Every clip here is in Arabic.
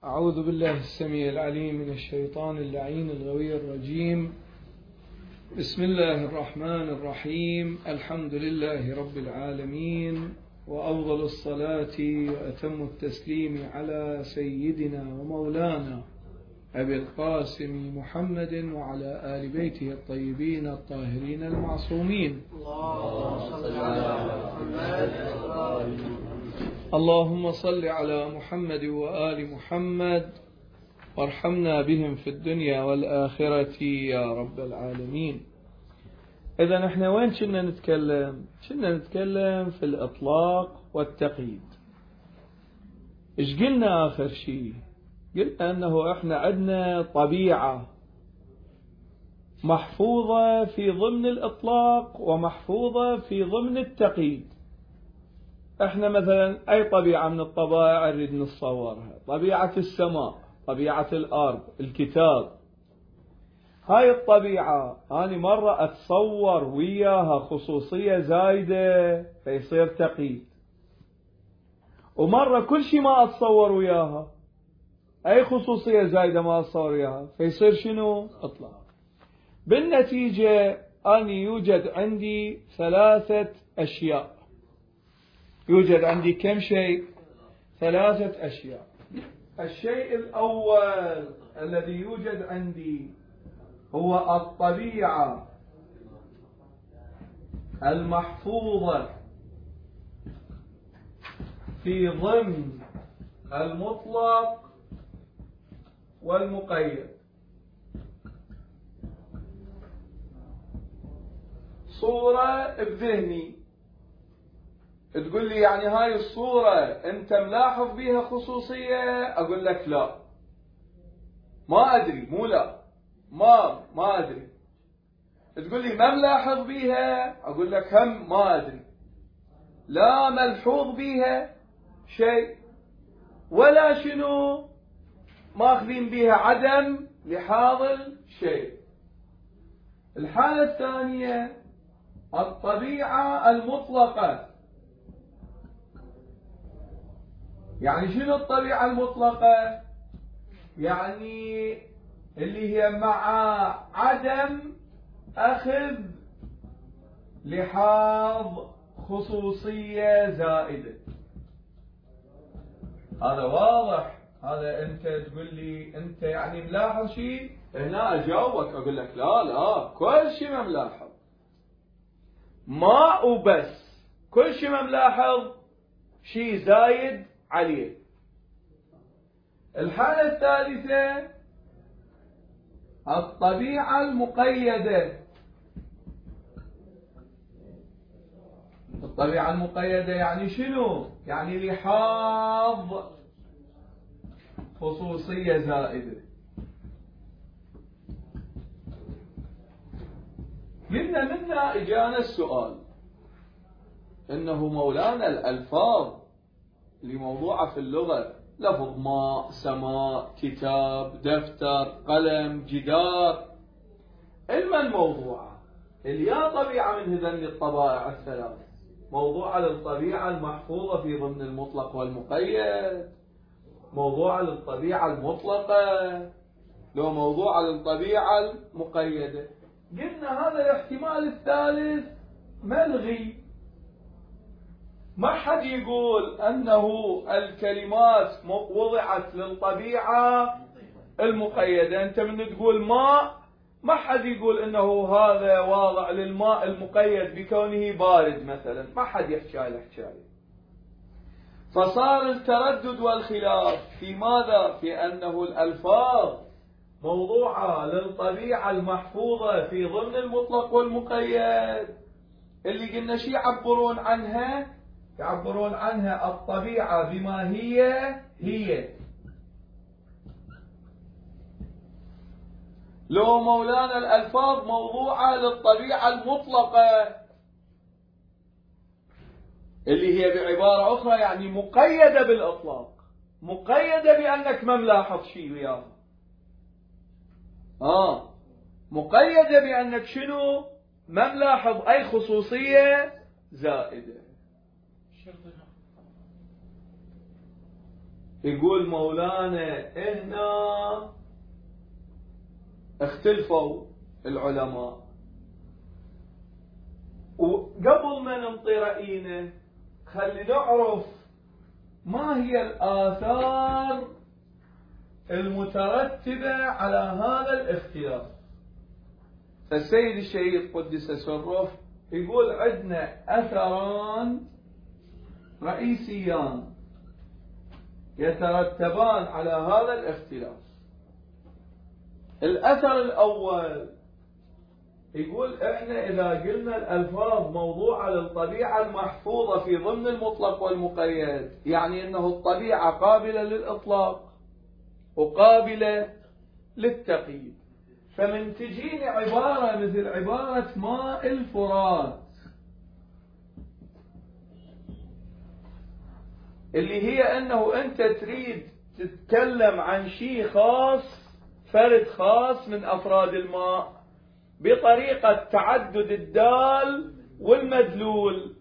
أعوذ بالله السميع العليم من الشيطان اللعين الغوي الرجيم. بسم الله الرحمن الرحيم. الحمد لله رب العالمين، وأفضل الصلاة وأتم التسليم على سيدنا ومولانا أبي القاسم محمد وعلى آل بيته الطيبين الطاهرين المعصومين. اللهم صل على محمد وآل محمد وارحمنا بهم في الدنيا والآخرة يا رب العالمين. إذا نحن وين كنا نتكلم؟ كنا نتكلم في الإطلاق والتقييد. إيش قلنا آخر شيء؟ قلنا أنه إحنا عندنا طبيعة محفوظة في ضمن الإطلاق ومحفوظة في ضمن التقييد. احنا مثلا اي طبيعة من الطبائع نريد نتصورها، طبيعة السماء، طبيعة الارض، الكتاب. هاي الطبيعة انا مرة اتصور وياها خصوصية زايدة فيصير تقييد، ومرة كل شيء ما اتصور وياها اي خصوصية زايدة ما اتصور وياها فيصير شنو؟ اطلاق. بالنتيجة اني يوجد عندي ثلاثة اشياء. يوجد عندي كم شيء؟ ثلاثة أشياء. الشيء الأول الذي يوجد عندي هو الطبيعة المحفوظة في ضمن المطلق والمقيد. صورة بذهني تقول لي يعني هاي الصورة انت ملاحظ بيها خصوصية؟ اقول لك لا، ما ادري، مو لا، ما ادري. تقول لي ما ملاحظ بيها؟ اقول لك هم ما ادري. لا ملحوظ بيها شيء ولا شنو ماخذين بيها عدم لحاظ الشيء. الحالة الثانية الطبيعة المطلقة. يعني شنو الطبيعة المطلقة؟ يعني اللي هي مع عدم أخذ لحاظ خصوصية زائدة. هذا واضح. هذا أنت تقول لي أنت يعني ملاحظ شيء، هنا أجاوبك أقول لك لا كل شيء ما ملاحظ، ما وبس، كل شيء ما ملاحظ شيء زايد عليه. الحالة الثالثة الطبيعة المقيدة. الطبيعة المقيدة يعني شنو؟ يعني لحاظ خصوصية زائدة. منا اجانا السؤال انه مولانا الالفاظ اللي موضوعة في اللغة، لفظ ماء، سماء، كتاب، دفتر، قلم، جدار، إلما الموضوعة اللي يا طبيعة من هذين الطبائع الثلاث، موضوعة للطبيعة المحفوظة في ضمن المطلق والمقيد، موضوعة للطبيعة المطلقة، لو موضوعة للطبيعة المقيدة. قلنا هذا الاحتمال الثالث ملغي. ما حد يقول أنه الكلمات وضعت للطبيعة المقيدة. أنت من تقول ماء ما حد يقول أنه هذا واضع للماء المقيد بكونه بارد مثلا، ما حد يحكي هاي الحكاية. فصار التردد والخلاف في ماذا؟ في أنه الألفاظ موضوعة للطبيعة المحفوظة في ضمن المطلق والمقيد، اللي قلنا شي يعبرون عنها الطبيعة بما هي. لو مولانا الألفاظ موضوعة للطبيعة المطلقة اللي هي بعبارة أخرى يعني مقيدة بالإطلاق، مقيدة بأنك ما ملاحظ شيء وياها. مقيدة بأنك شنو؟ ما ملاحظ أي خصوصية زائدة. يقول مولانا هنا اختلفوا العلماء، وقبل ما ننطي رأينا خلي نعرف ما هي الآثار المترتبة على هذا الاختلاف. فالسيد الشهيد قدس سره يقول عندنا أثران رئيسيان يترتبان على هذا الاختلاف. الأثر الأول يقول احنا إذا قلنا الألفاظ موضوعة للطبيعة المحفوظة في ضمن المطلق والمقيد، يعني أنه الطبيعة قابلة للإطلاق وقابلة للتقييد. فمن تجيني عبارة مثل عبارة ماء الفرات اللي هي أنه أنت تريد تتكلم عن شيء خاص، فرد خاص من أفراد الماء بطريقة تعدد الدال والمدلول.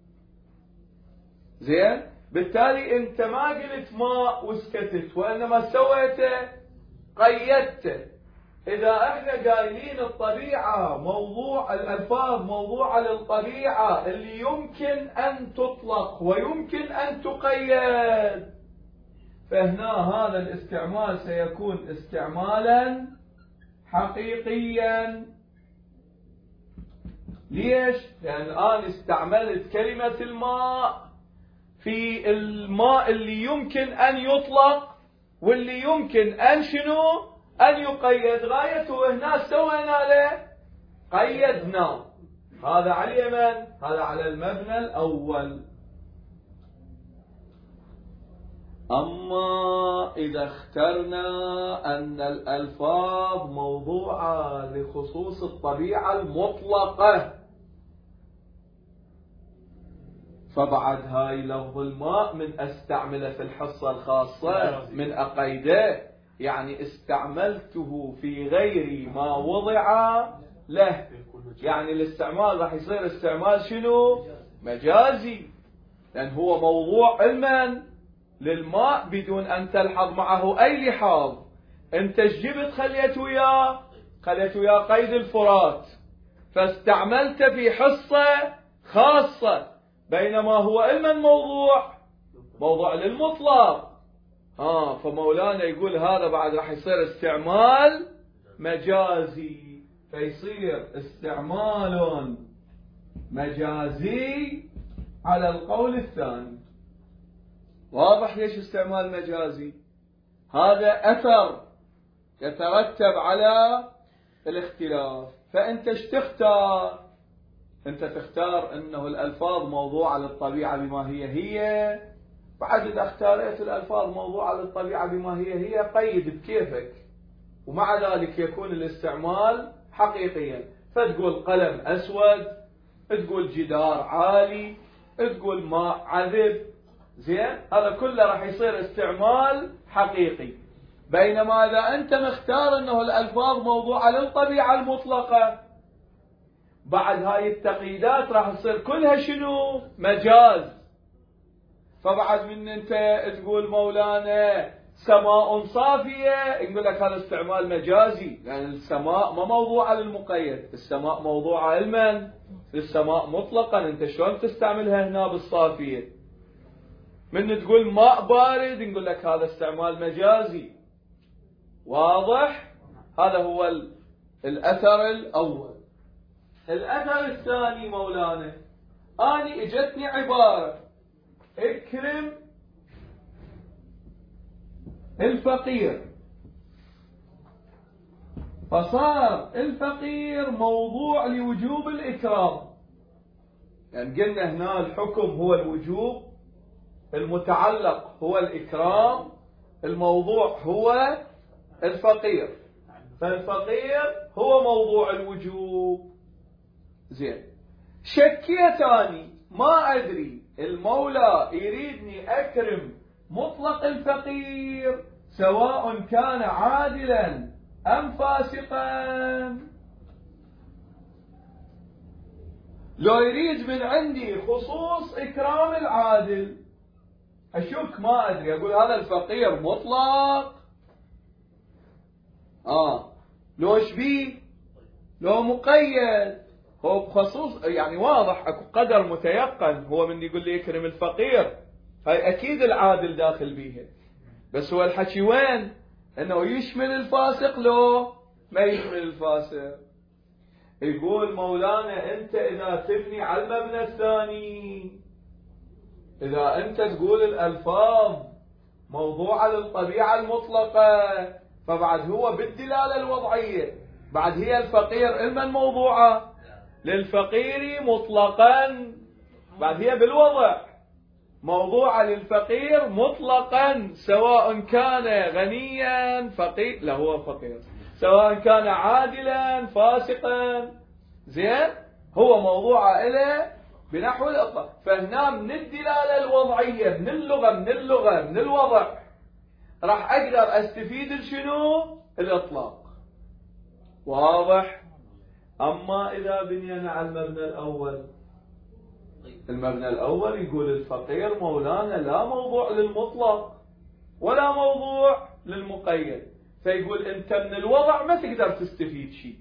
زين، بالتالي أنت ما قلت ماء وسكتت، وإنما سويته قيدته. إذا احنا قايلين الطبيعة موضوع، الألفاظ موضوعة للطبيعة اللي يمكن أن تطلق ويمكن أن تقيد، فهنا هذا الاستعمال سيكون استعمالا حقيقيا. ليش؟ لأن أنا استعملت كلمة الماء في الماء اللي يمكن أن يطلق واللي يمكن أن شنو؟ أن يقيد. غايته هنا سوينا له قيدنا. هذا على اليمن، هذا على المبنى الأول. أما إذا اخترنا أن الألفاظ موضوعة لخصوص الطبيعة المطلقة، فبعد هاي لفظ الماء من استعمله في الحصة الخاصة من أقيده، يعني استعملته في غير ما وضع له. يعني الاستعمال راح يصير استعمال شنو؟ مجازي، لأن هو موضوع علما للماء بدون أن تلحظ معه أي لحاظ. أنت جبت خليت وياه قيد الفرات، فاستعملت في حصة خاصة، بينما هو علما موضوع للمطلق. فمولانا يقول هذا بعد راح يصير استعمال مجازي، فيصير استعمال مجازي على القول الثاني. واضح ليش استعمال مجازي؟ هذا أثر يترتب على الاختلاف. فأنت ايش تختار؟ أنت تختار أنه الألفاظ موضوعة للطبيعة بما هي. بعد إذا اختارت الألفاظ موضوعة للطبيعة بما هي قيد بكيفك، ومع ذلك يكون الاستعمال حقيقيا. فتقول قلم أسود، تقول جدار عالي، تقول ماء عذب. زين، هذا كله راح يصير استعمال حقيقي. بينما إذا أنت مختار أنه الألفاظ موضوعة للطبيعة المطلقة، بعد هاي التقييدات راح تصير كلها شنو؟ مجاز. فبعد من أنت تقول مولانا سماء صافية، يقول لك هذا استعمال مجازي، لأن يعني السماء ما موضوعة للمقيد، السماء موضوعة علما للسماء مطلقا. أنت شلون تستعملها هنا بالصافية؟ من تقول ماء بارد نقول لك هذا استعمال مجازي. واضح؟ هذا هو الأثر الأول. الأثر الثاني مولانا، أنا اجتني عبارة اكرم الفقير، فصار الفقير موضوع لوجوب الإكرام. يعني قلنا هنا الحكم هو الوجوب، المتعلق هو الإكرام، الموضوع هو الفقير، فالفقير هو موضوع الوجوب. زين، شكيت أني ما أدري المولى يريدني أكرم مطلق الفقير سواء كان عادلا أم فاسقا. لو يريد من عندي خصوص إكرام العادل، أشك ما أدري، أقول هذا الفقير مطلق لو شبيه لو مقيد. هو بخصوص يعني واضح اكو قدر متيقن، هو من يقول لي يكرم الفقير هاي اكيد العادل داخل بيها، بس هو الحكي وين؟ انه يشمل الفاسق لو ما يشمل الفاسق. يقول مولانا انت اذا تبني على المبنى الثاني، اذا انت تقول الالفاظ موضوعة للطبيعة المطلقة، فبعد هو بالدلالة الوضعية بعد هي الفقير المن موضوعة للفقير مطلقا، بعد هي بالوضع موضوعة للفقير مطلقا، سواء كان غنيا فقير لا هو فقير، سواء كان عادلا فاسقا، زين هو موضوعة إله بنحو الإطلاق. فهنا من الدلالة الوضعية من اللغة من الوضع راح أقدر أستفيد شنو؟ الإطلاق. واضح؟ أما إذا بنينا على المبنى الأول، المبنى الأول يقول الفقير مولانا لا موضوع للمطلق ولا موضوع للمقيد، فيقول أنت من الوضع ما تقدر تستفيد شيء،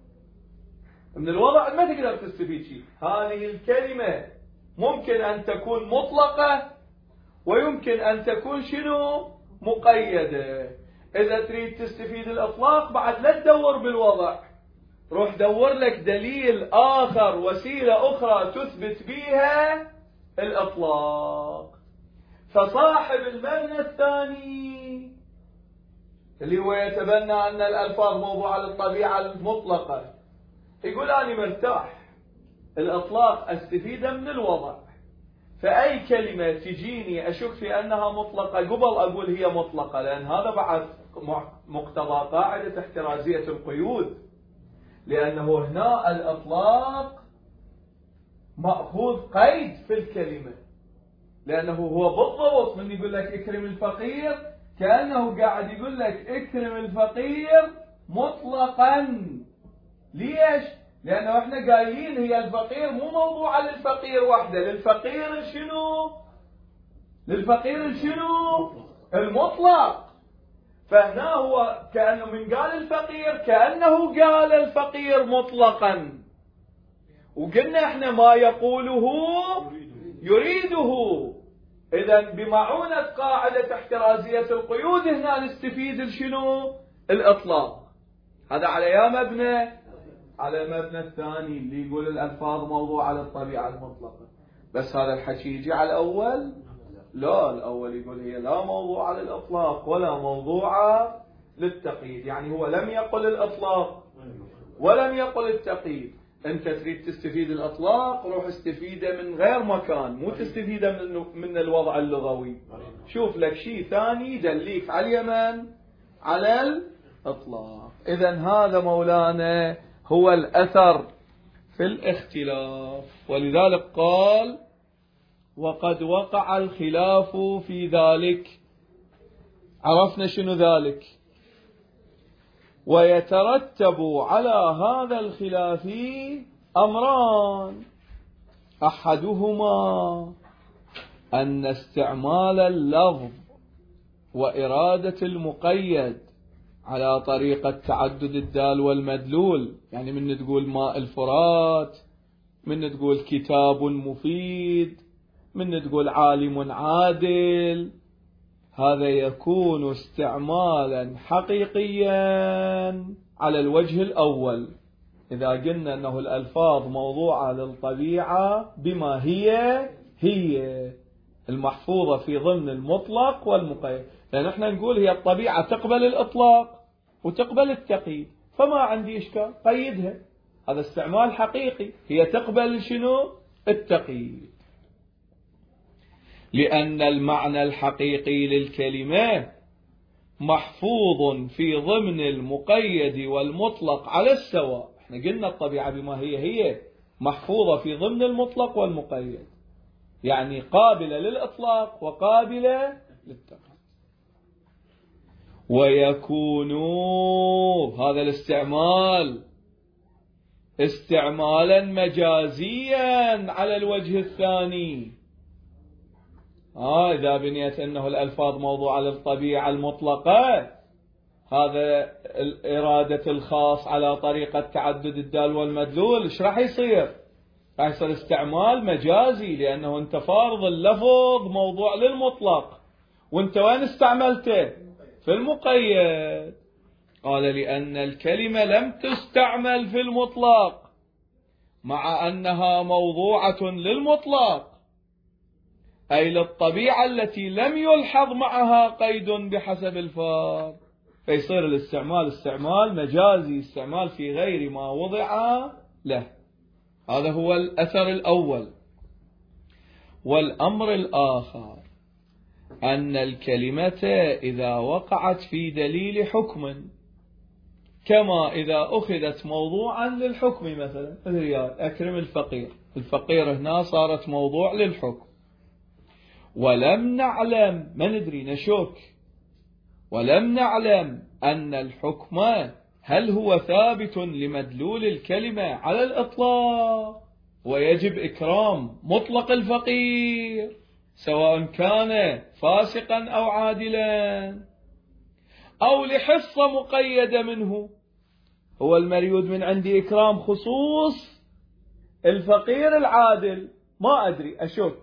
من الوضع ما تقدر تستفيد شيء. هذه الكلمة ممكن أن تكون مطلقة ويمكن أن تكون شنو؟ مقيدة. إذا تريد تستفيد الإطلاق بعد لا تدور بالوضع، روح دور لك دليل آخر، وسيلة أخرى تثبت بها الإطلاق. فصاحب المبنى الثاني اللي هو يتبنى أن الألفاظ موضوعة للطبيعة المطلقة يقول أنا مرتاح الإطلاق أستفيد من الوضع، فأي كلمة تجيني أشك في أنها مطلقة قبل أقول هي مطلقة، لأن هذا بعد مقتضى قاعدة احترازية القيود، لأنه هنا الإطلاق مأخوذ قيد في الكلمة، لأنه هو بالضبط من يقول لك اكرم الفقير كأنه قاعد يقول لك اكرم الفقير مطلقا. ليش؟ لأنه احنا قايلين هي الفقير مو موضوعة للفقير وحده، للفقير شنو؟ للفقير شنو؟ المطلق. فهنا هو كأنه من قال الفقير كأنه قال الفقير مطلقا، وقلنا احنا ما يقوله يريده. إذا بمعونة قاعدة احترازية القيود هنا نستفيد شنو؟ الإطلاق. هذا على يا مبنى؟ على المبنى الثاني اللي يقول الألفاظ موضوعة للطبيعة المطلقة. بس هذا الحكي يجي على الأول؟ لا، الأول يقول هي لا موضوعة للإطلاق ولا موضوعة للتقييد، يعني هو لم يقل الإطلاق ولم يقل التقييد. أنت تريد تستفيد الإطلاق روح استفيده من غير مكان، مو تستفيده من الوضع اللغوي. شوف لك شيء ثاني يدليك على اليمن على الإطلاق. إذن هذا مولانا هو الأثر في الاختلاف، ولذلك قال وقد وقع الخلاف في ذلك. عرفنا شنو ذلك؟ ويترتب على هذا الخلاف أمران، أحدهما أن استعمال اللفظ وإرادة المقيد على طريقة تعدد الدال والمدلول، يعني من تقول ماء الفرات، من تقول كتاب مفيد، من تقول عالم عادل، هذا يكون استعمالا حقيقيا على الوجه الأول إذا قلنا أنه الألفاظ موضوعة للطبيعة بما هي المحفوظة في ضمن المطلق والمقيد، لأن احنا نقول هي الطبيعة تقبل الإطلاق وتقبل التقييد، فما عندي إشكال قيدها، هذا استعمال حقيقي، هي تقبل شنو؟ التقييد، لأن المعنى الحقيقي للكلمة محفوظ في ضمن المقيد والمطلق على السواء. احنا قلنا الطبيعة بما هي محفوظة في ضمن المطلق والمقيد، يعني قابلة للإطلاق وقابلة للتقييد. ويكون هذا الاستعمال استعمالا مجازيا على الوجه الثاني، إذا بنيت أنه الألفاظ موضوعة للطبيعة المطلقة، هذا إرادة الخاص على طريقة تعدد الدال والمدلول، إيش راح يصير؟ راح يصير استعمال مجازي، لأنه أنت فارض اللفظ موضوع للمطلق، وأنت وين استعملته؟ في المقيد. قال لأن الكلمة لم تستعمل في المطلق مع أنها موضوعة للمطلق، أي للطبيعة التي لم يلحظ معها قيد بحسب الفار، فيصير الاستعمال استعمال مجازي، استعمال في غير ما وضع له. هذا هو الأثر الأول. والأمر الآخر أن الكلمة إذا وقعت في دليل حكم، كما إذا أخذت موضوعا للحكم، مثلا أكرم الفقير، الفقير هنا صارت موضوع للحكم، ولم نعلم، ما ندري، نشك، ولم نعلم أن الحكم هل هو ثابت لمدلول الكلمة على الإطلاق، ويجب إكرام مطلق الفقير سواء كان فاسقا أو عادلا، أو لحصة مقيدة منه، هو المريود من عندي إكرام خصوص الفقير العادل، ما أدري، أشك.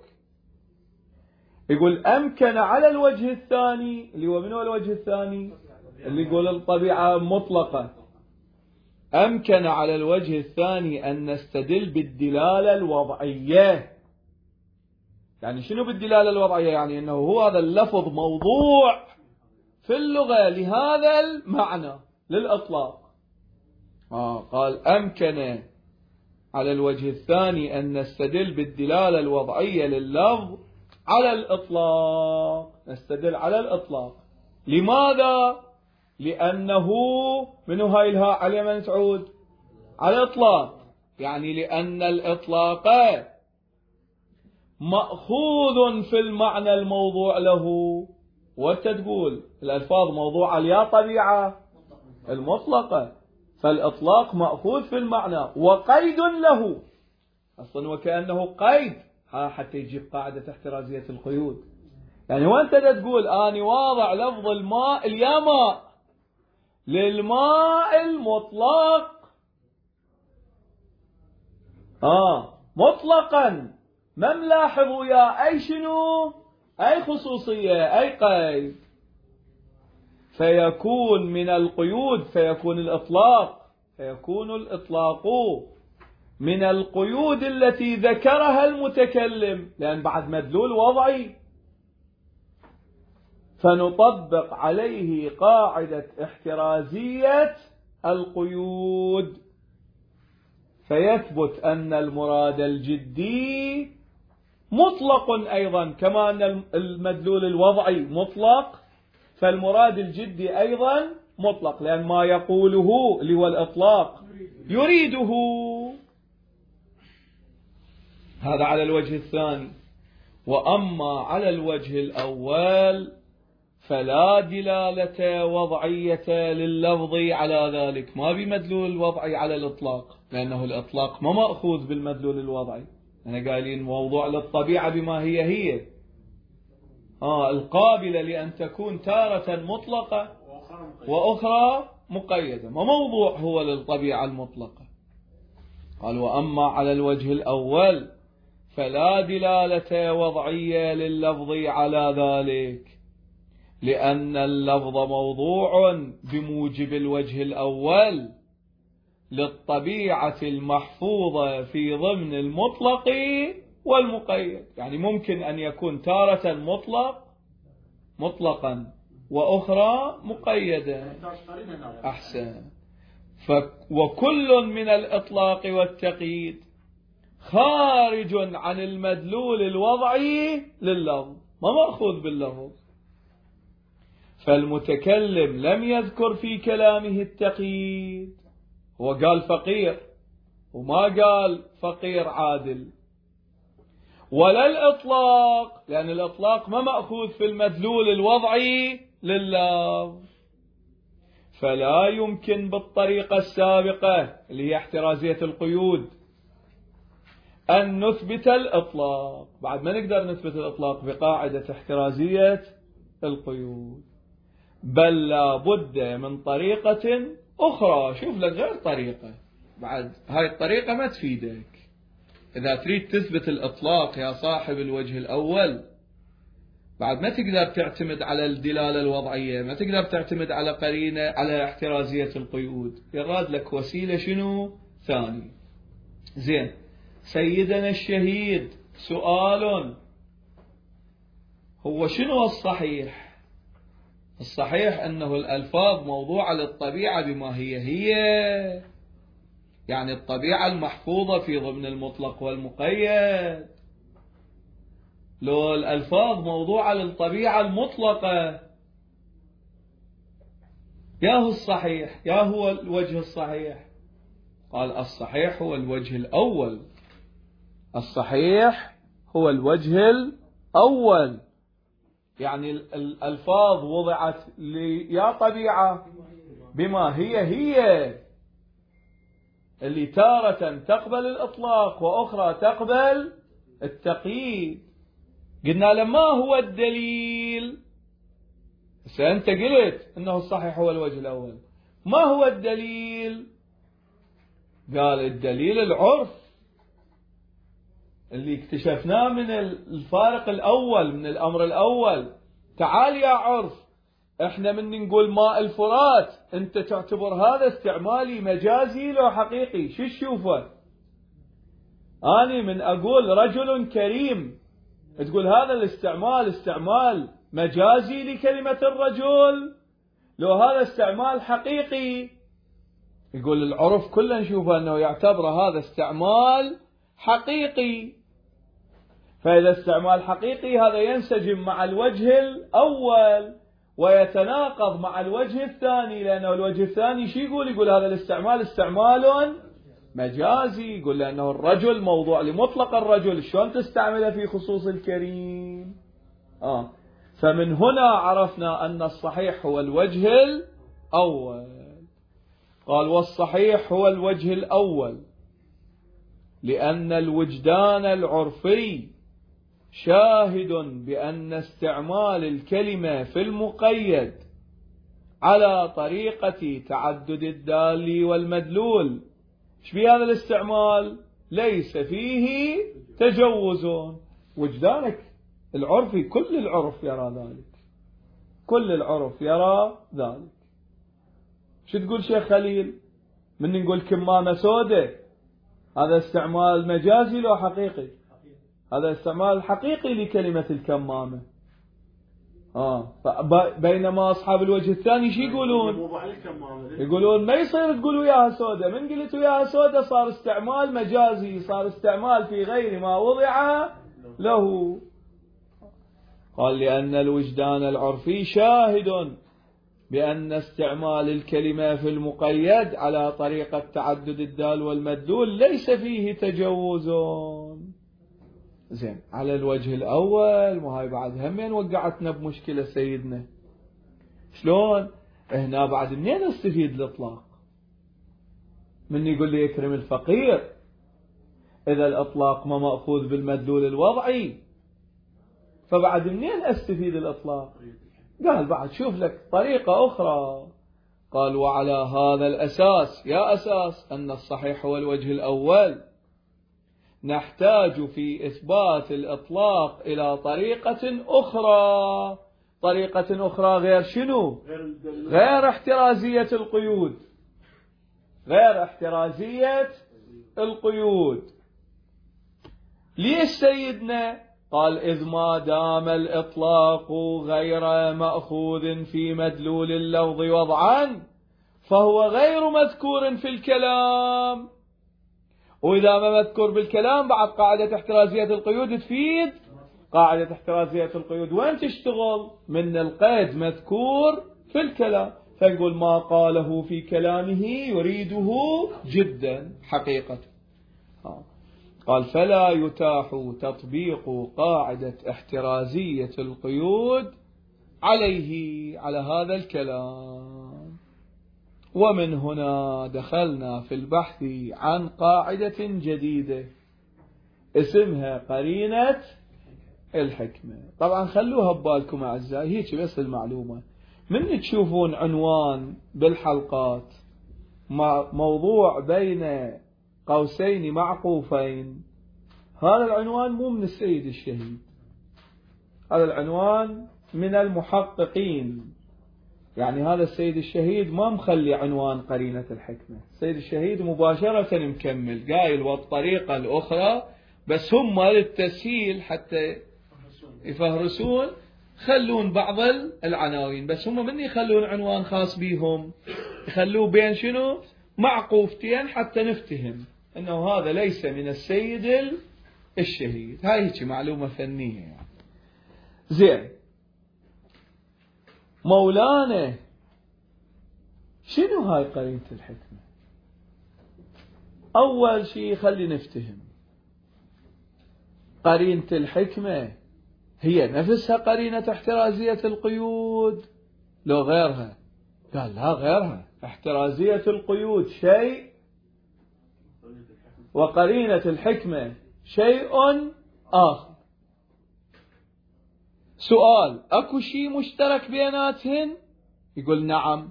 يقول أمكن على الوجه الثاني، اللي هو منه الوجه الثاني اللي يقول الطبيعة مطلقة، أمكن على الوجه الثاني أن نستدل بالدلالة الوضعية. يعني شنو بالدلالة الوضعية؟ يعني أنه هو هذا اللفظ موضوع في اللغة لهذا المعنى للإطلاق. قال أمكن على الوجه الثاني أن نستدل بالدلالة الوضعية لللفظ على الإطلاق، نستدل على الإطلاق. لماذا؟ لأنه من هاي الهاء على من تعود؟ على الإطلاق، يعني لأن الإطلاق مأخوذ في المعنى الموضوع له، وانت تقول الألفاظ موضوعة يا طبيعة المطلقة، فالإطلاق مأخوذ في المعنى وقيد له أصلا، وكأنه قيد، حتى يجيب قاعدة احترازية القيود. يعني وانت تقول أني واضع لفظ الماء اليا ماء للماء المطلق مطلقا، ما ملاحظ يا أي شنو، أي خصوصية، أي قيد، فيكون من القيود، فيكون الإطلاق من القيود التي ذكرها المتكلم، لأن بعد مدلول وضعي، فنطبق عليه قاعدة احترازية القيود، فيثبت أن المراد الجدي مطلق أيضا، كما أن المدلول الوضعي مطلق، فالمراد الجدي أيضا مطلق، لأن ما يقوله اللي هو الإطلاق يريده. هذا على الوجه الثاني. وأما على الوجه الأول فلا دلالة وضعية لللفظ على ذلك، ما بمدلول الوضعي على الإطلاق، لأنه الإطلاق ما مأخوذ بالمدلول الوضعي. أنا قايلين موضوع للطبيعة بما هي القابلة لأن تكون تارة مطلقة وأخرى مقيدة، ما موضوع هو للطبيعة المطلقة. قال وأما على الوجه الأول فلا دلالة وضعية لللفظ على ذلك، لأن اللفظ موضوع بموجب الوجه الأول للطبيعة المحفوظة في ضمن المطلق والمقيد. يعني ممكن أن يكون تارة مطلقا وأخرى مقيدة. أحسن. وكل من الإطلاق والتقييد خارج عن المدلول الوضعي لللفظ، ما مأخوذ باللفظ. فالمتكلم لم يذكر في كلامه التقييد، هو قال فقير وما قال فقير عادل، ولا الإطلاق، لأن الإطلاق ما مأخوذ في المدلول الوضعي لللفظ. فلا يمكن بالطريقة السابقة اللي هي احترازية القيود أن نثبت الإطلاق. بعد ما نقدر نثبت الإطلاق بقاعدة احترازية القيود، بل لا بد من طريقة أخرى. شوف لك غير طريقة، بعد هاي الطريقة ما تفيدك. إذا تريد تثبت الإطلاق يا صاحب الوجه الأول، بعد ما تقدر تعتمد على الدلالة الوضعية، ما تقدر تعتمد على قرينة، على احترازية القيود. يراد لك وسيلة شنو ثاني. زين سيدنا الشهيد، سؤال: هو شنو الصحيح؟ الصحيح أنه الألفاظ موضوعة للطبيعة بما هي، يعني الطبيعة المحفوظة في ضمن المطلق والمقيد. لو الألفاظ موضوعة للطبيعة المطلقة، يا هو الصحيح يا هو الوجه الصحيح؟ قال الصحيح هو الوجه الأول. الصحيح هو الوجه الأول، يعني الألفاظ وضعت يا طبيعة بما هي اللي تارة تقبل الإطلاق وأخرى تقبل التقييد. قلنا لما هو الدليل؟ أنت قلت إنه الصحيح هو الوجه الأول، ما هو الدليل؟ قال الدليل العرف اللي اكتشفناه من الفارق الأول، من الأمر الأول. تعال يا عرف، احنا من نقول ماء الفرات انت تعتبر هذا استعمالي مجازي لو حقيقي؟ شو تشوفه؟ أنا من أقول رجل كريم تقول هذا الاستعمال استعمال مجازي لكلمة الرجل لو هذا استعمال حقيقي؟ يقول العرف كله نشوفه أنه يعتبر هذا استعمال حقيقي. فإذا استعمال حقيقي هذا ينسجم مع الوجه الأول ويتناقض مع الوجه الثاني، لأنه الوجه الثاني شو يقول؟ يقول هذا الاستعمال استعمال مجازي. يقول لأنه الرجل موضوع لمطلق الرجل، شلون تستعمله في خصوص الكريم؟ فمن هنا عرفنا أن الصحيح هو الوجه الأول. قال والصحيح هو الوجه الأول لأن الوجدان العرفي شاهد بأن استعمال الكلمة في المقيد على طريقة تعدد الدال والمدلول بهذا الاستعمال ليس فيه تجوز. وجدانك العرفي، كل العرف يرى ذلك، كل العرف يرى ذلك. شو تقول شيخ خليل؟ من نقول كمامة سودة هذا استعمال مجازي لو حقيقي؟ هذا استعمال حقيقي لكلمة الكمامة. بينما أصحاب الوجه الثاني شو يقولون؟ يقولون ما يصير تقول وياها سودة، من قلت وياها سودة صار استعمال مجازي، صار استعمال في غير ما وضع له. قال لأن الوجدان العرفي شاهد بأن استعمال الكلمة في المقيد على طريقة تعدد الدال والمدلول ليس فيه تجوز. زين على الوجه الأول، وهاي بعد همين وقعتنا بمشكلة سيدنا. شلون؟ هنا بعد منين نستفيد الإطلاق؟ من يقول لي يكرم الفقير إذا الإطلاق ما مأخوذ بالمدلول الوضعي، فبعد منين أستفيد الإطلاق؟ قال بعد شوف لك طريقة أخرى. قال وعلى هذا الأساس، يا أساس أن الصحيح هو الوجه الأول، نحتاج في إثبات الإطلاق إلى طريقة أخرى. طريقة أخرى غير شنو؟ غير احترازية القيود، غير احترازية القيود. ليش سيدنا؟ قال إذ ما دام الإطلاق غير مأخوذ في مدلول اللفظ وضعا فهو غير مذكور في الكلام. وإذا ما مذكور بالكلام بعد قاعدة احترازية القيود تفيد. قاعدة احترازية القيود وين تشتغل؟ من القيد مذكور في الكلام، فنقول ما قاله في كلامه يريده جدا حقيقة. قال فلا يتاح تطبيق قاعدة احترازية القيود عليه، على هذا الكلام. ومن هنا دخلنا في البحث عن قاعدة جديدة اسمها قرينة الحكمة. طبعا خلوها ببالكم أعزائي، هيك بس المعلومة. من تشوفون عنوان بالحلقات موضوع بين قوسين معقوفين، هذا العنوان مو من السيد الشهيد، هذا العنوان من المحققين. يعني هذا السيد الشهيد ما مخلي عنوان قرينة الحكمة، السيد الشهيد مباشرة مكمل قايل والطريقة الأخرى، بس هم للتسهيل حتى يفهرسون خلون بعض العناوين، بس هم من يخلون عنوان خاص بيهم يخلوه بين شنو معقوفتين حتى نفتهم انه هذا ليس من السيد الشهيد. هاي هيك معلومة فنية يعني. زين، مولانا شنو هاي قرينة الحكمة؟ أول شيء خلي نفتهم، قرينة الحكمة هي نفسها قرينة احترازية القيود لو غيرها؟ قال لا غيرها، احترازية القيود شيء وقرينة الحكمة شيء آخر. سؤال، اكو شيء مشترك بيناتهن؟ يقول نعم.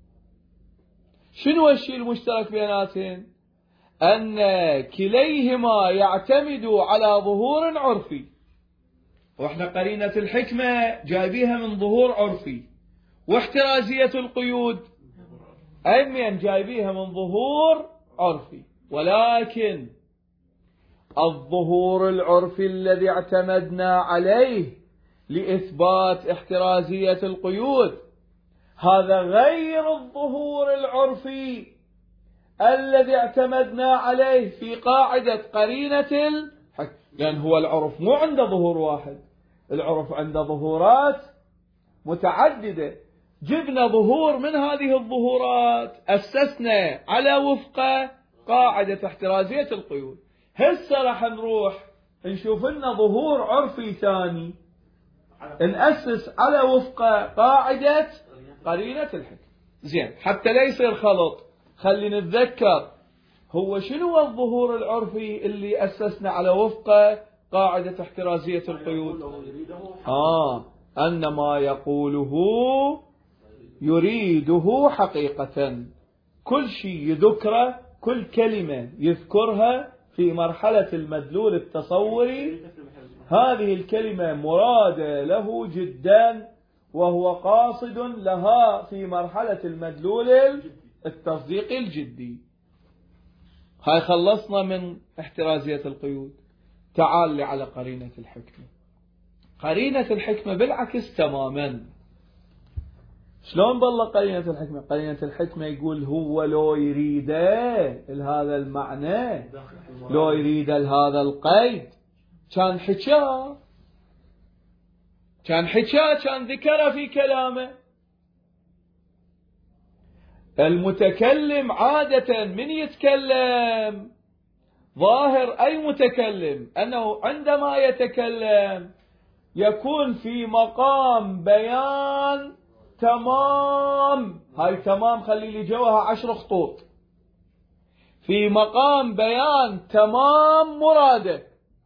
شنو الشيء المشترك بيناتهن؟ أن كليهما يعتمد على ظهور عرفي، واحنا قرينة الحكمة جايبيها من ظهور عرفي، واحترازية القيود أيضا جايبيها من ظهور عرفي، ولكن الظهور العرفي الذي اعتمدنا عليه لإثبات احترازية القيود هذا غير الظهور العرفي الذي اعتمدنا عليه في قاعدة قرينة الحكمة، لأن هو العرف مو عنده ظهور واحد، العرف عنده ظهورات متعددة. جبنا ظهور من هذه الظهورات أسسنا على وفق قاعدة احترازية القيود. هسه راح نروح نشوف لنا ظهور عرفي ثاني نأسس على وفق قاعدة قرينة الحكمة. زين، حتى لا يصير خلط خلينا نتذكر هو شنو الظهور العرفي اللي أسسنا على وفق قاعدة احترازية القيود. أن ما يقوله يريده حقيقة، كل شيء يذكره، كل كلمة يذكرها في مرحلة المدلول التصوري هذه الكلمة مرادة له جدا وهو قاصد لها في مرحلة المدلول التصديقي الجدي. هاي خلصنا من احترازية القيود. تعال لي على قرينة الحكمة. قرينة الحكمة بالعكس تماما. شلون بالله قرينة الحكمة؟ قرينة الحكمة يقول هو لو يريد هذا المعنى، لو يريد هذا القيد كان حكاه، كان ذكره في كلامه. المتكلم عادة من يتكلم ظاهر أي متكلم أنه عندما يتكلم يكون في مقام بيان تمام. هاي تمام خلي لي جوها 10 خطوط. في مقام بيان تمام مراده.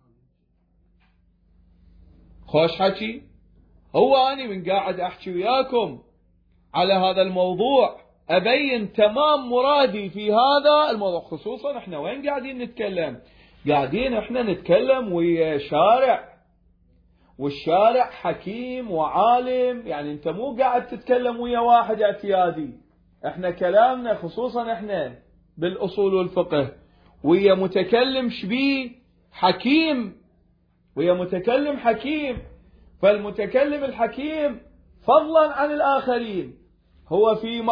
خوش حكي. هو أنا من قاعد أحكي وياكم على هذا الموضوع أبين تمام مرادي في هذا الموضوع. خصوصا احنا وين قاعدين نتكلم؟ قاعدين احنا نتكلم ويا شارع، والشارع حكيم وعالم. يعني انت مو قاعد تتكلم ويا واحد اعتيادي. احنا كلامنا خصوصا احنا بالأصول والفقه ويا متكلم شبيه حكيم، ويا متكلم حكيم. فالمتكلم الحكيم فضلا عن الآخرين هو في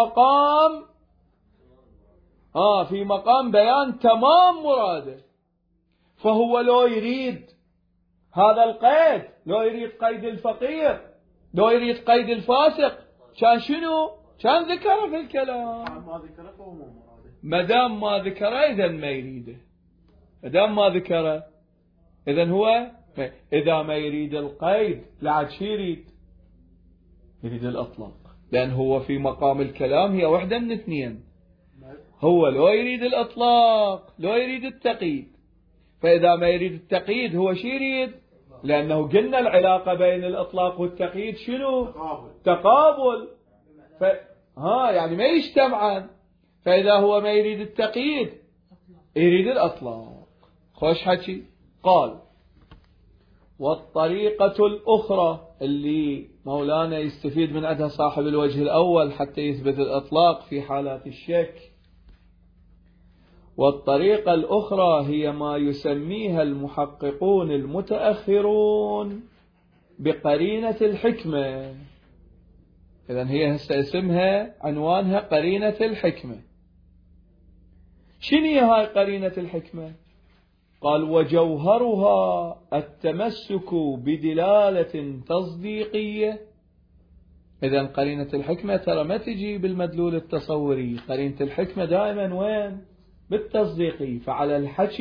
مقام بيان تمام مراده. فهو لو يريد هذا القيد، لو يريد قيد الفقير، لو يريد قيد الفاسق، كان شنو؟ كان ذكره في الكلام. ما ذكره فهو مو مراده. مدام ما ذكره إذن ما يريده. مدام ما ذكره إذن هو إذا ما يريد القيد لعد شي يريد؟ يريد الأطلاق، لأن هو في مقام الكلام هي واحدة من اثنين. هو لو يريد الأطلاق لو يريد التقييد. فإذا ما يريد التقييد هو شي يريد؟ لأنه قلنا العلاقة بين الإطلاق والتقييد شنو؟ تقابل. يعني ما يجتمعان. فإذا هو ما يريد التقييد يريد الإطلاق. خوش حكي. قال والطريقة الأخرى اللي مولانا يستفيد من عندها صاحب الوجه الأول حتى يثبت الإطلاق في حالات الشك. والطريقة الأخرى هي ما يسميها المحققون المتأخرون بقرينة الحكمة. إذن هي هسه اسمها عنوانها قرينة الحكمة. شنو هاي قرينة الحكمة؟ قال وجوهرها التمسك بدلالة تصديقية. إذن قرينة الحكمة ترى ما تجي بالمدلول التصوري، قرينة الحكمة دائما وين؟ بالتصديقي. فعلى الحكي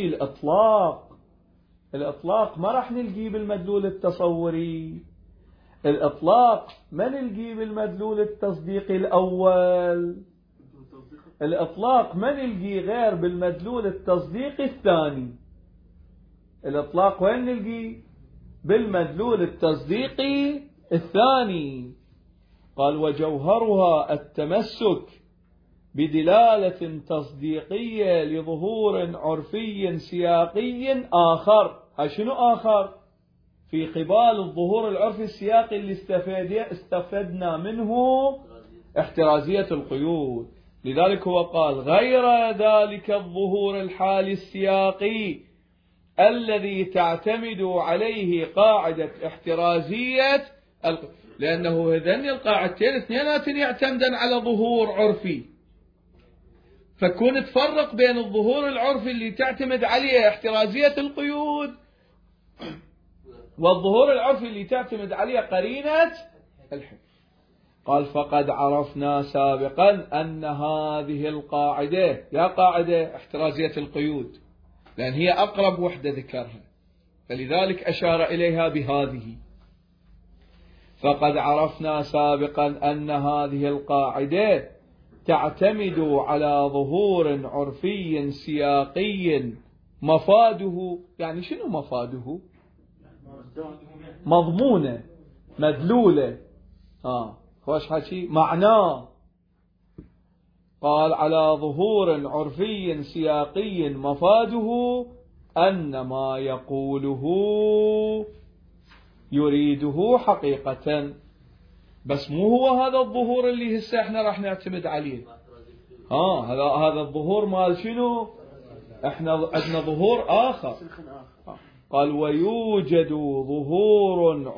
الإطلاق ما راح نلقيه بالمدلول التصوري، الإطلاق ما نلقيه بالمدلول التصديقي الأول، الإطلاق ما نلقيه غير بالمدلول التصديقي الثاني. الإطلاق وين نلقيه؟ بالمدلول التصديقي الثاني. قال وجوهرها التمسك بدلالة تصديقية لظهور عرفي سياقي آخر. شنو آخر؟ في قبال الظهور العرفي السياقي اللي استفدنا منه احترازية القيود. لذلك هو قال غير ذلك الظهور الحالي السياقي الذي تعتمد عليه قاعدة احترازية لأنه هذين القاعدتين اثنيناتن يعتمدن على ظهور عرفي. فكون تفرق بين الظهور العرفي اللي تعتمد عليه احترازية القيود والظهور العرفي اللي تعتمد عليه قرينة الحكم. قال فقد عرفنا سابقا أن هذه القاعدة يا قاعدة احترازية القيود لأن هي أقرب وحدة ذكرها فلذلك أشار إليها بهذه. فقد عرفنا سابقا أن هذه القاعدة تعتمد على ظهور عرفي سياقي مفاده. يعني شنو مفاده؟ مضمونة مدلولة. خوش حكي معناه. قال على ظهور عرفي سياقي مفاده أن ما يقوله يريده حقيقة. بس مو هو هذا الظهور اللي هسه احنا راح نعتمد عليه. هذا الظهور مال شنو؟ احنا عندنا ظهور آخر. قال ويوجد ظهور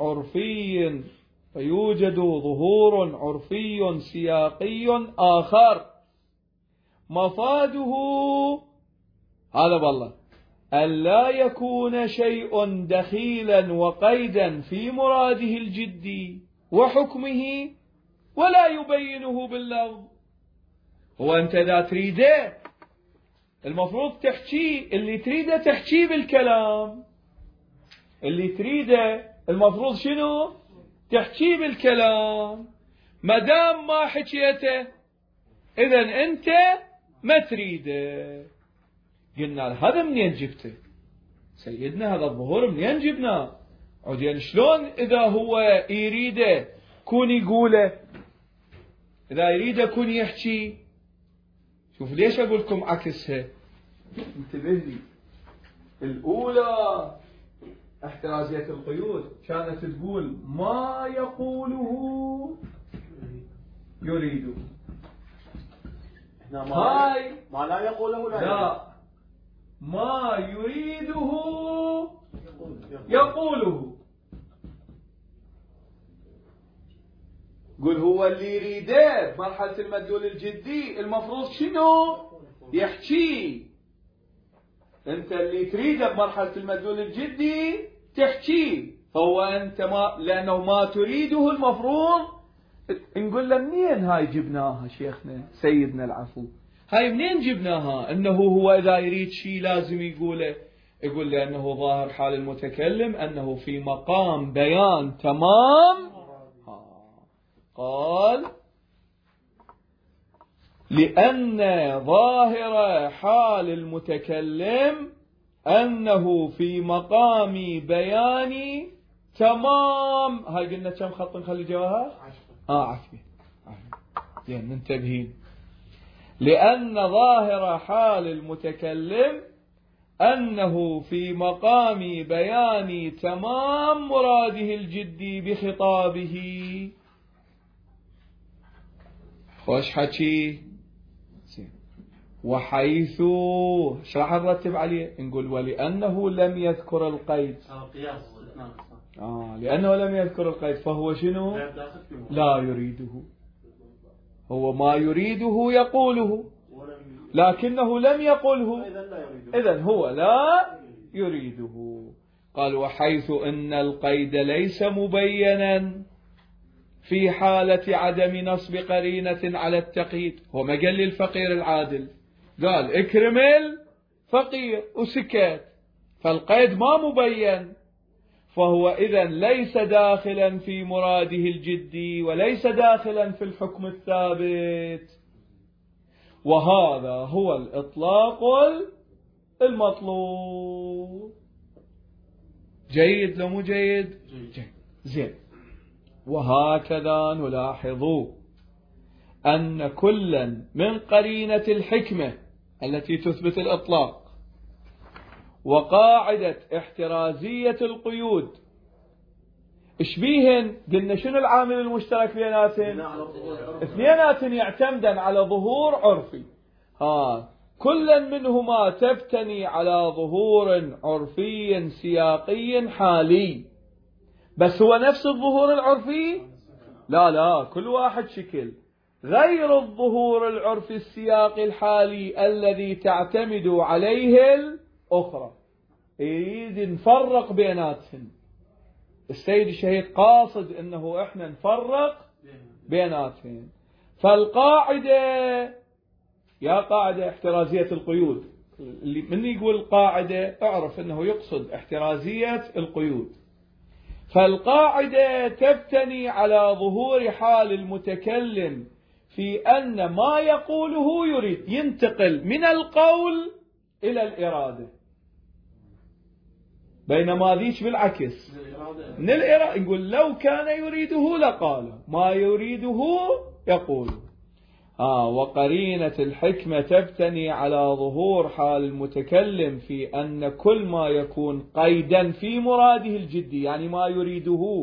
عرفي سياقي آخر مفاده هذا بالله ألا يكون شيء دخيلا وقيدا في مراده الجدي وحكمه ولا يبينه باللفظ. هو أنت إذا تريده المفروض تحكي اللي تريده تحكي بالكلام، اللي تريده المفروض شنو؟ تحكي بالكلام. مدام ما حكيته إذن أنت ما تريده. قلنا هذا منين جبته سيدنا؟ هذا الظهور منين جبناه؟ عدين شلون إذا هو يريده كون يقوله، إذا يريده كون يحكي. شوف ليش أقول لكم عكسها. انتبه لي. الأولى احترازية القيود كانت تقول ما يقوله يريد. هاي ما لا يقوله لا ما يريده يقوله. قل هو اللي يريده مرحلة المدلول الجدي المفروض شنو؟ يحكي. انت اللي تريده بمرحلة المدلول الجدي تحكي. فهو انت لانه ما تريده المفروض نقول له منين هاي جبناها شيخنا سيدنا العفو؟ هاي منين جبناها انه هو اذا يريد شيء لازم يقوله؟ يقول لانه ظاهر حال المتكلم انه في مقام بيان تمام. قال لأن ظاهر حال المتكلم أنه في مقام بيان تمام. هاي قلنا كم خط نخلي جواها؟ 10. زين منتبهين. لأن ظاهر حال المتكلم أنه في مقام بيان تمام مراده الجدي بخطابه. خوش حكي. وحيث ايش راح نرتب عليه؟ نقول ولأنه لم يذكر القيد. لأنه لم يذكر القيد فهو شنو؟ لا يريده. هو ما يريده يقوله لكنه لم يقله، إذن هو لا يريده. قال وحيث أن القيد ليس مبينا في حالة عدم نصب قرينة على التقييد. هو ما قال للفقير العادل، قال اكرم الفقير وسكت، فالقيد ما مبين، فهو إذن ليس داخلا في مراده الجدي وليس داخلا في الحكم الثابت. وهذا هو الإطلاق المطلوب. جيد لو مو جيد؟ جيد. زين. وهكذا نلاحظ أن كلا من قرينة الحكمة التي تثبت الإطلاق وقاعدة احترازية القيود اشبيهن. قلنا شنو العامل المشترك بيناتهم؟ اثنيناتهم يعتمدن على ظهور عرفي. كلا منهما تبتني على ظهور عرفي سياقي حالي. بس هو نفس الظهور العرفي؟ لا، كل واحد شكل غير الظهور العرفي السياقي الحالي الذي تعتمد عليه الأخرى. يريد نفرق بيناتهم. السيد الشهيد قاصد انه احنا نفرق بيناتهم. فالقاعدة يا قاعدة احترازية القيود، اللي من يقول القاعدة اعرف انه يقصد احترازية القيود. فالقاعدة تبتني على ظهور حال المتكلم في أن ما يقوله يريد، ينتقل من القول إلى الإرادة، بينما ذيك بالعكس من الإرادة. نقول لو كان يريده لقال، ما يريده يقول. وقرينة الحكمة تبتني على ظهور حال المتكلم في أن كل ما يكون قيدا في مراده الجدي، يعني ما يريده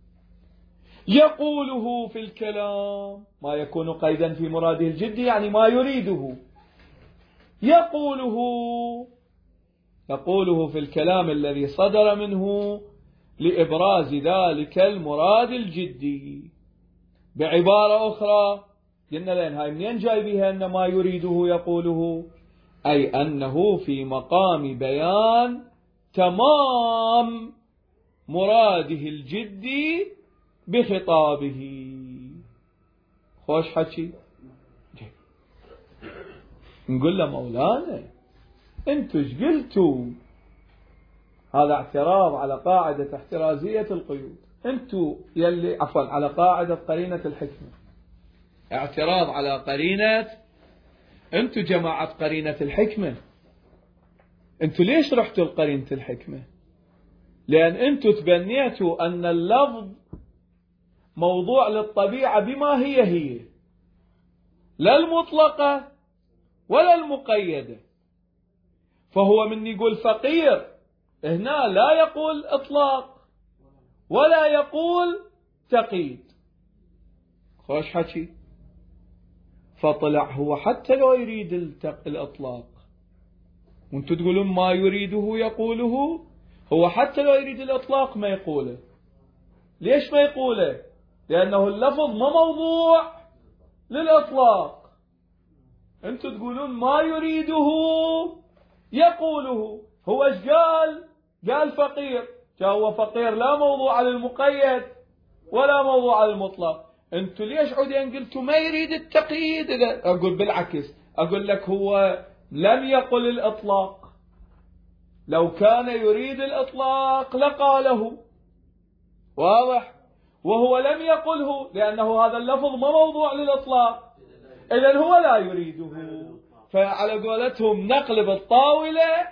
يقوله في الكلام. ما يكون قيدا في مراده الجدي يعني ما يريده يقوله في الكلام الذي صدر منه لإبراز ذلك المراد الجدي. بعبارة أخرى قلنا لين هاي منين جاي بها أن ما يريده يقوله؟ أي أنه في مقام بيان تمام مراده الجدي بخطابه. خوش حكي. نقول له مولانا انتوا ايش قلتوا؟ هذا اعتراض على قاعدة احترازية القيود. انتوا يلي على قاعدة قرينة الحكمة، اعتراض على قرينة. انتوا جماعة قرينة الحكمة، انتوا ليش رحتوا لقرينة الحكمة؟ لأن انتوا تبنيتوا أن اللفظ موضوع للطبيعة بما هي لا المطلقة ولا المقيدة. فهو من يقول فقير هنا لا يقول إطلاق ولا يقول تقييد. خوش حكي. فطلع هو حتى لو يريد الإطلاق، وانتم تقولون ما يريده يقوله، هو حتى لو يريد الإطلاق ما يقوله. ليش ما يقوله؟ لأنه اللفظ ما موضوع للإطلاق. انتم تقولون ما يريده يقوله. هو ايش قال؟ قال فقير. هو فقير لا موضوع للمقيد ولا موضوع للمطلق. انتوا ليش عودين قلتوا ما يريد التقييد؟ اقول بالعكس، اقول لك هو لم يقل الإطلاق. لو كان يريد الإطلاق لقاله. واضح؟ وهو لم يقله لأنه هذا اللفظ ما موضوع للإطلاق، إذن هو لا يريده. فعلى قولتهم نقلب الطاولة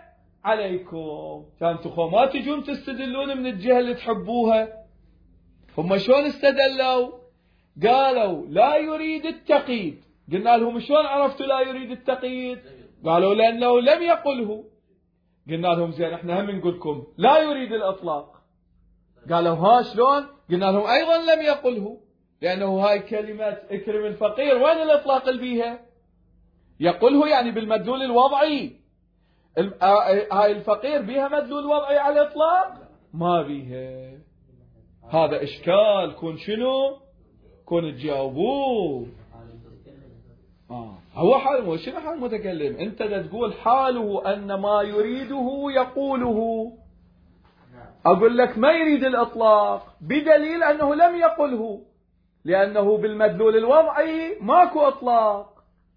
عليكم. كانتوا ما تجون تستدلون من الجهة اللي تحبوها. هم شلون استدلوا؟ قالوا لا يريد التقييد. قلنا لهم شلون عرفتوا لا يريد التقييد؟ قالوا لأنه لم يقله. قلنا لهم زين احنا هم نقولكم لا يريد الإطلاق. قالوا ها شلون؟ قلنا لهم أيضا لم يقله، لأنه هاي كلمة اكرم الفقير وين الإطلاق اللي بيها؟ يقوله يعني بالمدلول الوضعي. هاي الفقير بيها مدلول وضعي على الإطلاق؟ ما بيها. هذا إشكال. كون شنو؟ كون تجاوبوه. هو حال شنو حال المتكلم؟ أنت تقول حاله أن ما يريده يقوله. أقول لك ما يريد الإطلاق بدليل أنه لم يقله، لأنه بالمدلول الوضعي ماكو إطلاق.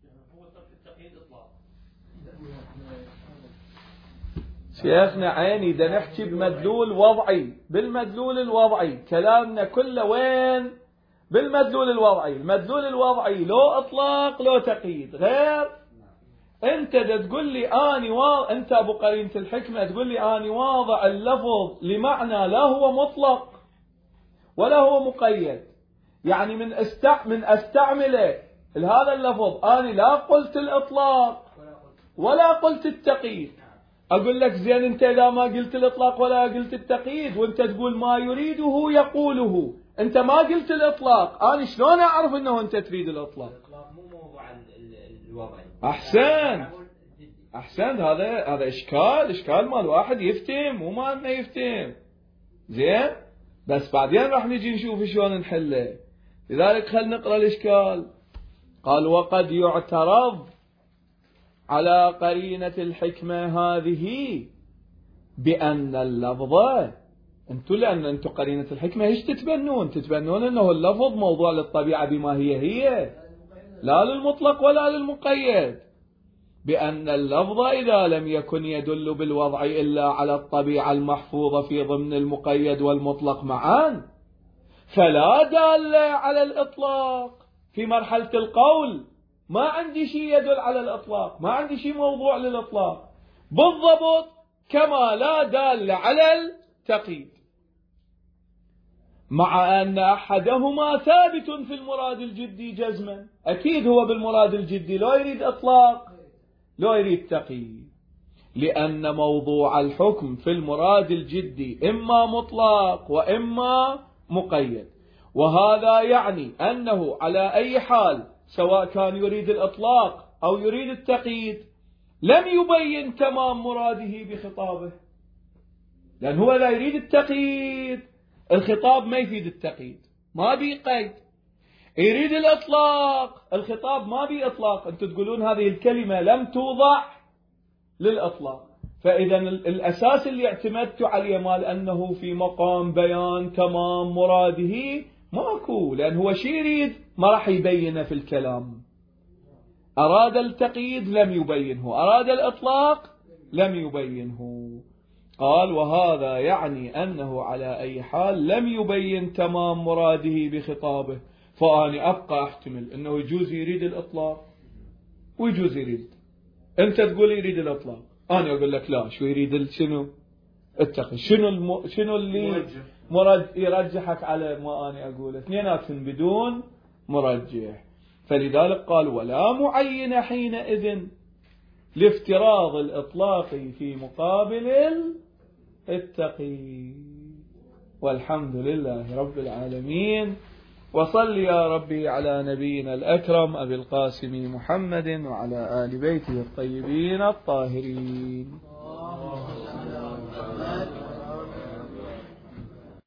شيخنا عيني دا نحكي بمدلول وضعي، بالمدلول الوضعي كلامنا كله وين؟ بالمدلول الوضعي. المدلول الوضعي لو إطلاق لو تقييد. غير أنت دا تقول لي أنت أبو قرينة الحكمة تقول لي أني واضع اللفظ لمعنى لا هو مطلق ولا هو مقيد، يعني من أستعمله هذا اللفظ أني لا قلت الإطلاق ولا قلت التقييد. أقول لك زين أنت إذا ما قلت الإطلاق ولا قلت التقييد وأنت تقول ما يريده يقوله، أنت ما قلت الإطلاق، أنا شلون أعرف أنه أنت تريد الإطلاق؟ الإطلاق مو موضوع الوضعي. أحسن. هذا إشكال مال واحد يفتهم مو ما يفتهم. زين بس بعدين راح نجي نشوف شلون نحله. لذلك خلينا نقرأ الإشكال. قال وقد يعترض على قرينة الحكمة هذه بأن اللفظ لأن أنتم قرينة الحكمة ايش تتبنون أنه اللفظ موضوع للطبيعة بما هي لا للمطلق ولا للمقيد. بأن اللفظ إذا لم يكن يدل بالوضع إلا على الطبيعة المحفوظة في ضمن المقيد والمطلق معا فلا دال على الإطلاق في مرحلة القول. ما عندي شيء يدل على الإطلاق، ما عندي شيء موضوع للإطلاق، بالضبط كما لا دال على التقييد، مع أن أحدهما ثابت في المراد الجدي جزما. أكيد هو بالمراد الجدي لا يريد إطلاق لا يريد تقييد، لأن موضوع الحكم في المراد الجدي إما مطلق وإما مقيد. وهذا يعني أنه على أي حال سواء كان يريد الإطلاق أو يريد التقييد لم يبين تمام مراده بخطابه، لأن هو لا يريد التقييد. الخطاب ما يفيد التقييد، ما بي قيد. يريد الإطلاق، الخطاب ما بي إطلاق. أنتم تقولون هذه الكلمة لم توضع للإطلاق، فإذا الأساس اللي اعتمدت عليه مال أنه في مقام بيان تمام مراده ماكو، لأن هو شي يريد ما راح يبينه في الكلام. أراد التقييد لم يبينه، أراد الإطلاق لم يبينه. قال وهذا يعني أنه على أي حال لم يبين تمام مراده بخطابه. فأنا أبقى أحتمل أنه يجوز يريد الإطلاق ويجوز يريد. أنت تقول يريد الإطلاق، أنا أقول لك لا، شو يريد شنو التقي، شنو اللي يرجحك على ما أنا أقول. اثنيناتهم بدون مرجح. فلذلك قال ولا معين حينئذ لافتراض الإطلاق في مقابل التقي. والحمد لله رب العالمين. وصل يا ربي على نبينا الأكرم أبي القاسم محمد وعلى آل بيته الطيبين الطاهرين.